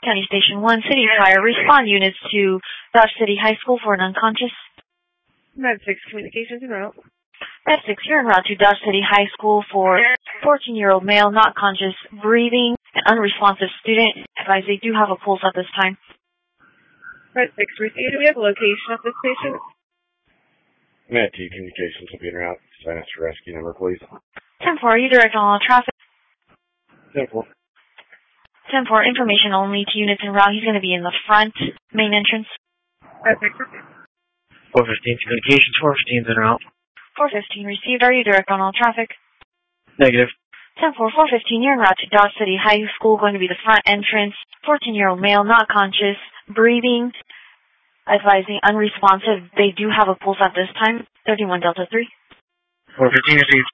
County Station 1, City Fire, respond units to Dodge City High School for an unconscious. Med 6 communications en route. Med 6, you're en route to Dodge City High School for 14-year-old male, not conscious, breathing, and unresponsive student. Advise they do have a pulse at this time. Med 6 received. Do we have a location of this patient? Med 2 communications will be en route. Sign us for rescue number, please. 10-4, are you direct on all traffic? 10-4. 10-4, information only to units en route. He's going to be in the front main entrance. Med 6 received. 415 communications, 415's en route. 415 received. Are you direct on all traffic? Negative. 10-4, 415, you're en route to Dodge City High School, going to be the front entrance. 14-year-old male, not conscious, breathing, advising unresponsive. They do have a pulse at this time. 31 Delta 3. 415 received.